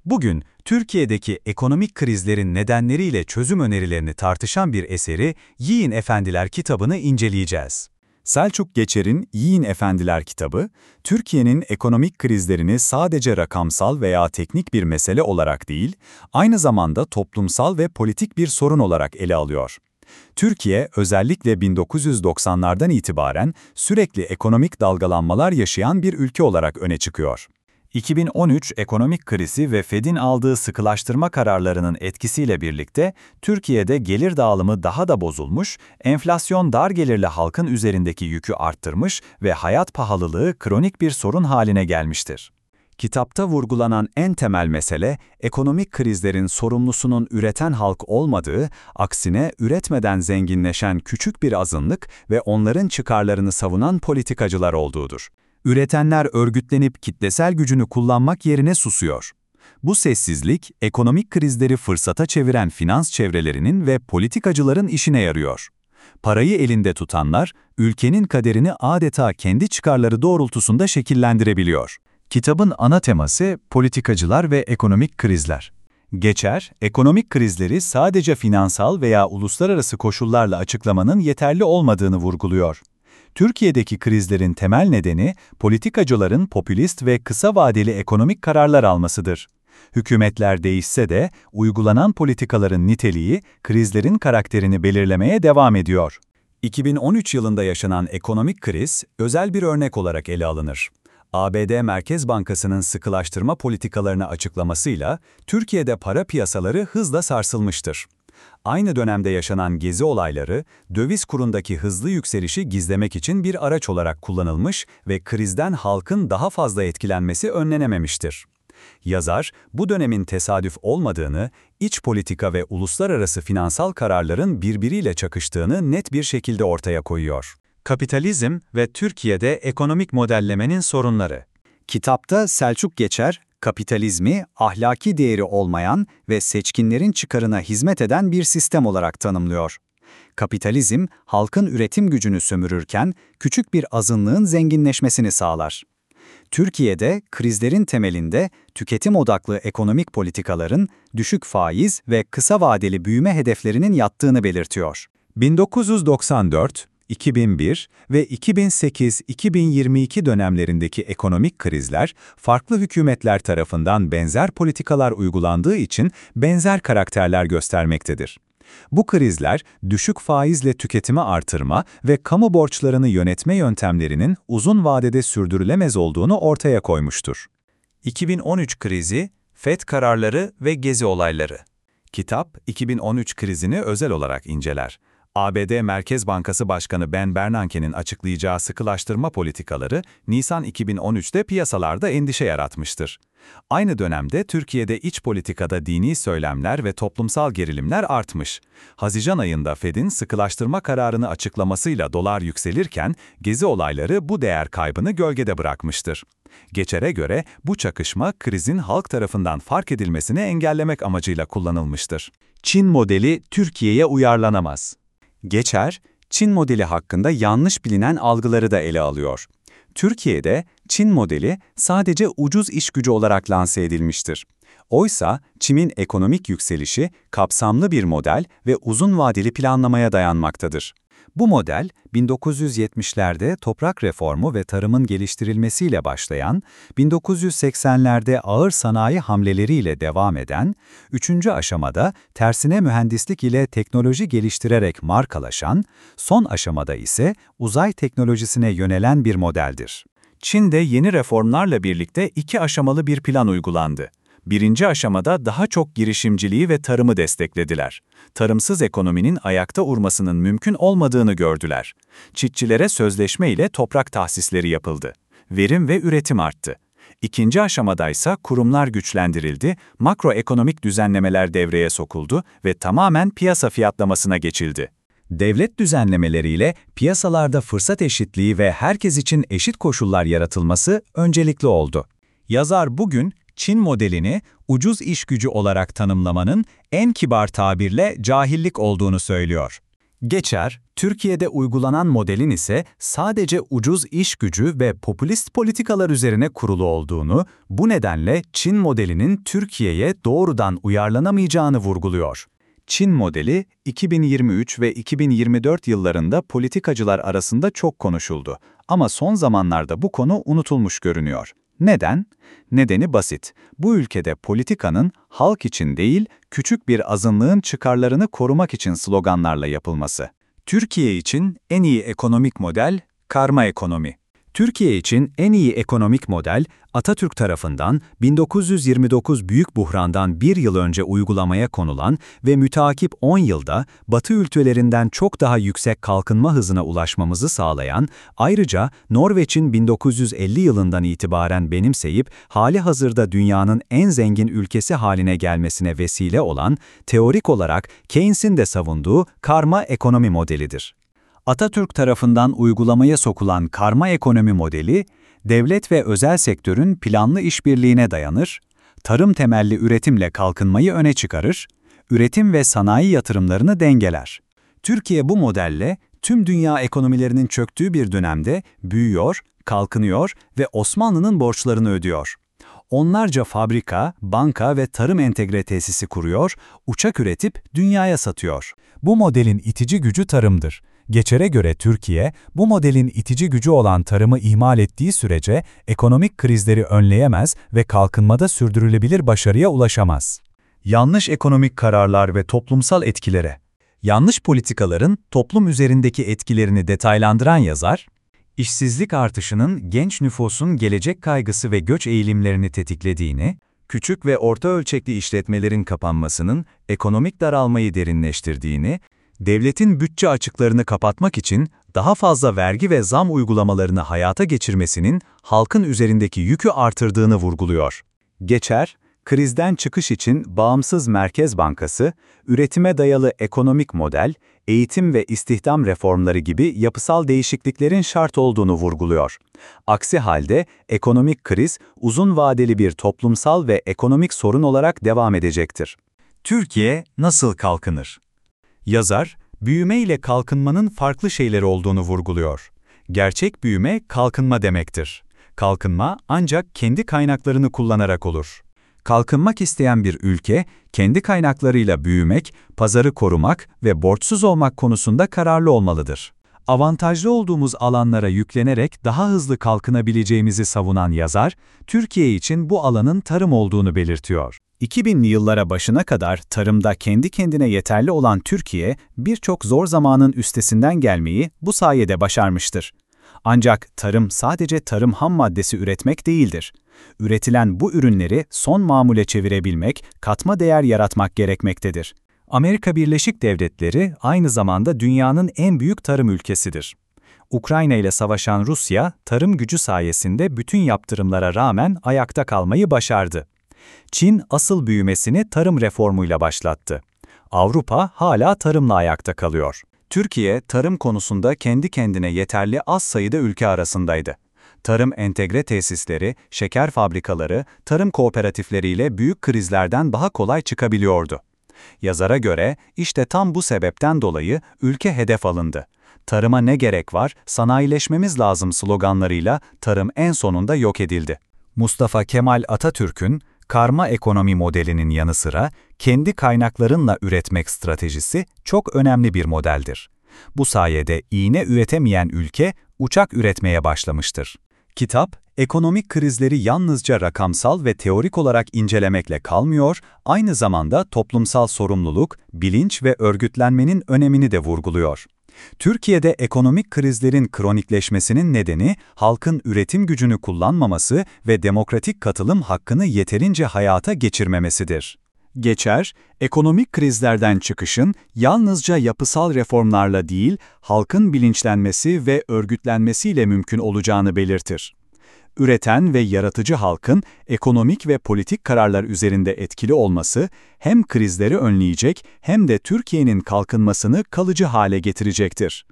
Bugün Türkiye'deki ekonomik krizlerin nedenleriyle çözüm önerilerini tartışan bir eseri Yiğin Efendiler kitabını inceleyeceğiz. Selçuk Geçer'in Yiğin Efendiler kitabı, Türkiye'nin ekonomik krizlerini sadece rakamsal veya teknik bir mesele olarak değil, aynı zamanda toplumsal ve politik bir sorun olarak ele alıyor. Türkiye, özellikle 1990'lardan itibaren sürekli ekonomik dalgalanmalar yaşayan bir ülke olarak öne çıkıyor. 2013 ekonomik krizi ve Fed'in aldığı sıkılaştırma kararlarının etkisiyle birlikte Türkiye'de gelir dağılımı daha da bozulmuş, enflasyon dar gelirli halkın üzerindeki yükü arttırmış ve hayat pahalılığı kronik bir sorun haline gelmiştir. Kitapta vurgulanan en temel mesele, ekonomik krizlerin sorumlusunun üreten halk olmadığı, aksine üretmeden zenginleşen küçük bir azınlık ve onların çıkarlarını savunan politikacılar olduğudur. Üretenler örgütlenip kitlesel gücünü kullanmak yerine susuyor. Bu sessizlik, ekonomik krizleri fırsata çeviren finans çevrelerinin ve politikacıların işine yarıyor. Parayı elinde tutanlar, ülkenin kaderini adeta kendi çıkarları doğrultusunda şekillendirebiliyor. Kitabın ana teması politikacılar ve ekonomik krizler. Geçer, ekonomik krizleri sadece finansal veya uluslararası koşullarla açıklamanın yeterli olmadığını vurguluyor. Türkiye'deki krizlerin temel nedeni, politikacıların popülist ve kısa vadeli ekonomik kararlar almasıdır. Hükümetler değişse de, uygulanan politikaların niteliği, krizlerin karakterini belirlemeye devam ediyor. 2013 yılında yaşanan ekonomik kriz, özel bir örnek olarak ele alınır. ABD Merkez Bankası'nın sıkılaştırma politikalarını açıklamasıyla, Türkiye'de para piyasaları hızla sarsılmıştır. Aynı dönemde yaşanan gezi olayları, döviz kurundaki hızlı yükselişi gizlemek için bir araç olarak kullanılmış ve krizden halkın daha fazla etkilenmesi önlenememiştir. Yazar, bu dönemin tesadüf olmadığını, iç politika ve uluslararası finansal kararların birbiriyle çakıştığını net bir şekilde ortaya koyuyor. Kapitalizm ve Türkiye'de ekonomik modellemenin sorunları. Kitapta Selçuk Geçer, kapitalizmi ahlaki değeri olmayan ve seçkinlerin çıkarına hizmet eden bir sistem olarak tanımlıyor. Kapitalizm, halkın üretim gücünü sömürürken küçük bir azınlığın zenginleşmesini sağlar. Türkiye'de krizlerin temelinde tüketim odaklı ekonomik politikaların düşük faiz ve kısa vadeli büyüme hedeflerinin yattığını belirtiyor. 1994, 2001 ve 2008-2022 dönemlerindeki ekonomik krizler, farklı hükümetler tarafından benzer politikalar uygulandığı için benzer karakterler göstermektedir. Bu krizler, düşük faizle tüketimi artırma ve kamu borçlarını yönetme yöntemlerinin uzun vadede sürdürülemez olduğunu ortaya koymuştur. 2013 krizi, FED kararları ve gezi olayları. Kitap, 2013 krizini özel olarak inceler. ABD Merkez Bankası Başkanı Ben Bernanke'nin açıklayacağı sıkılaştırma politikaları, Nisan 2013'te piyasalarda endişe yaratmıştır. Aynı dönemde Türkiye'de iç politikada dini söylemler ve toplumsal gerilimler artmış. Haziran ayında Fed'in sıkılaştırma kararını açıklamasıyla dolar yükselirken, gezi olayları bu değer kaybını gölgede bırakmıştır. Geçer'e göre bu çakışma krizin halk tarafından fark edilmesini engellemek amacıyla kullanılmıştır. Çin modeli Türkiye'ye uyarlanamaz. Geçer, Çin modeli hakkında yanlış bilinen algıları da ele alıyor. Türkiye'de Çin modeli sadece ucuz iş gücü olarak lanse edilmiştir. Oysa Çin'in ekonomik yükselişi kapsamlı bir model ve uzun vadeli planlamaya dayanmaktadır. Bu model, 1970'lerde toprak reformu ve tarımın geliştirilmesiyle başlayan, 1980'lerde ağır sanayi hamleleriyle devam eden, 3. aşamada tersine mühendislik ile teknoloji geliştirerek markalaşan, son aşamada ise uzay teknolojisine yönelen bir modeldir. Çin'de yeni reformlarla birlikte 2 aşamalı bir plan uygulandı. Birinci aşamada daha çok girişimciliği ve tarımı desteklediler. Tarımsız ekonominin ayakta urmasının mümkün olmadığını gördüler. Çiftçilere sözleşme ile toprak tahsisleri yapıldı. Verim ve üretim arttı. İkinci aşamadaysa kurumlar güçlendirildi, makroekonomik düzenlemeler devreye sokuldu ve tamamen piyasa fiyatlamasına geçildi. Devlet düzenlemeleriyle piyasalarda fırsat eşitliği ve herkes için eşit koşullar yaratılması öncelikli oldu. Yazar bugün, Çin modelini ucuz iş gücü olarak tanımlamanın en kibar tabirle cahillik olduğunu söylüyor. Geçer, Türkiye'de uygulanan modelin ise sadece ucuz iş gücü ve popülist politikalar üzerine kurulu olduğunu, bu nedenle Çin modelinin Türkiye'ye doğrudan uyarlanamayacağını vurguluyor. Çin modeli, 2023 ve 2024 yıllarında politikacılar arasında çok konuşuldu. Ama son zamanlarda bu konu unutulmuş görünüyor. Neden? Nedeni basit. Bu ülkede politikanın halk için değil, küçük bir azınlığın çıkarlarını korumak için sloganlarla yapılması. Türkiye için en iyi ekonomik model, karma ekonomi. Türkiye için en iyi ekonomik model, Atatürk tarafından 1929 büyük buhrandan bir yıl önce uygulamaya konulan ve müteakip 10 yılda Batı ülkelerinden çok daha yüksek kalkınma hızına ulaşmamızı sağlayan, ayrıca Norveç'in 1950 yılından itibaren benimseyip hali hazırda dünyanın en zengin ülkesi haline gelmesine vesile olan, teorik olarak Keynes'in de savunduğu karma ekonomi modelidir. Atatürk tarafından uygulamaya sokulan karma ekonomi modeli, devlet ve özel sektörün planlı işbirliğine dayanır, tarım temelli üretimle kalkınmayı öne çıkarır, üretim ve sanayi yatırımlarını dengeler. Türkiye bu modelle tüm dünya ekonomilerinin çöktüğü bir dönemde büyüyor, kalkınıyor ve Osmanlı'nın borçlarını ödüyor. Onlarca fabrika, banka ve tarım entegre tesisi kuruyor, uçak üretip dünyaya satıyor. Bu modelin itici gücü tarımdır. Geçer'e göre Türkiye, bu modelin itici gücü olan tarımı ihmal ettiği sürece ekonomik krizleri önleyemez ve kalkınmada sürdürülebilir başarıya ulaşamaz. Yanlış ekonomik kararlar ve toplumsal etkilere. Yanlış politikaların toplum üzerindeki etkilerini detaylandıran yazar, işsizlik artışının genç nüfusun gelecek kaygısı ve göç eğilimlerini tetiklediğini, küçük ve orta ölçekli işletmelerin kapanmasının ekonomik daralmayı derinleştirdiğini, devletin bütçe açıklarını kapatmak için daha fazla vergi ve zam uygulamalarını hayata geçirmesinin halkın üzerindeki yükü artırdığını vurguluyor. Geçer, krizden çıkış için bağımsız Merkez Bankası, üretime dayalı ekonomik model, eğitim ve istihdam reformları gibi yapısal değişikliklerin şart olduğunu vurguluyor. Aksi halde ekonomik kriz uzun vadeli bir toplumsal ve ekonomik sorun olarak devam edecektir. Türkiye nasıl kalkınır? Yazar, büyüme ile kalkınmanın farklı şeyleri olduğunu vurguluyor. Gerçek büyüme kalkınma demektir. Kalkınma ancak kendi kaynaklarını kullanarak olur. Kalkınmak isteyen bir ülke, kendi kaynaklarıyla büyümek, pazarı korumak ve borçsuz olmak konusunda kararlı olmalıdır. Avantajlı olduğumuz alanlara yüklenerek daha hızlı kalkınabileceğimizi savunan yazar, Türkiye için bu alanın tarım olduğunu belirtiyor. 2000'li yıllara başına kadar tarımda kendi kendine yeterli olan Türkiye, birçok zor zamanın üstesinden gelmeyi bu sayede başarmıştır. Ancak tarım sadece tarım ham maddesi üretmek değildir. Üretilen bu ürünleri son mamule çevirebilmek, katma değer yaratmak gerekmektedir. Amerika Birleşik Devletleri aynı zamanda dünyanın en büyük tarım ülkesidir. Ukrayna ile savaşan Rusya, tarım gücü sayesinde bütün yaptırımlara rağmen ayakta kalmayı başardı. Çin asıl büyümesini tarım reformuyla başlattı. Avrupa hala tarımla ayakta kalıyor. Türkiye, tarım konusunda kendi kendine yeterli az sayıda ülke arasındaydı. Tarım entegre tesisleri, şeker fabrikaları, tarım kooperatifleriyle büyük krizlerden daha kolay çıkabiliyordu. Yazara göre, işte tam bu sebepten dolayı ülke hedef alındı. Tarıma ne gerek var, sanayileşmemiz lazım sloganlarıyla tarım en sonunda yok edildi. Mustafa Kemal Atatürk'ün karma ekonomi modelinin yanı sıra kendi kaynaklarınla üretmek stratejisi çok önemli bir modeldir. Bu sayede iğne üretemeyen ülke uçak üretmeye başlamıştır. Kitap, ekonomik krizleri yalnızca rakamsal ve teorik olarak incelemekle kalmıyor, aynı zamanda toplumsal sorumluluk, bilinç ve örgütlenmenin önemini de vurguluyor. Türkiye'de ekonomik krizlerin kronikleşmesinin nedeni, halkın üretim gücünü kullanmaması ve demokratik katılım hakkını yeterince hayata geçirmemesidir. Geçer, ekonomik krizlerden çıkışın yalnızca yapısal reformlarla değil, halkın bilinçlenmesi ve örgütlenmesiyle mümkün olacağını belirtir. Üreten ve yaratıcı halkın ekonomik ve politik kararlar üzerinde etkili olması, hem krizleri önleyecek hem de Türkiye'nin kalkınmasını kalıcı hale getirecektir.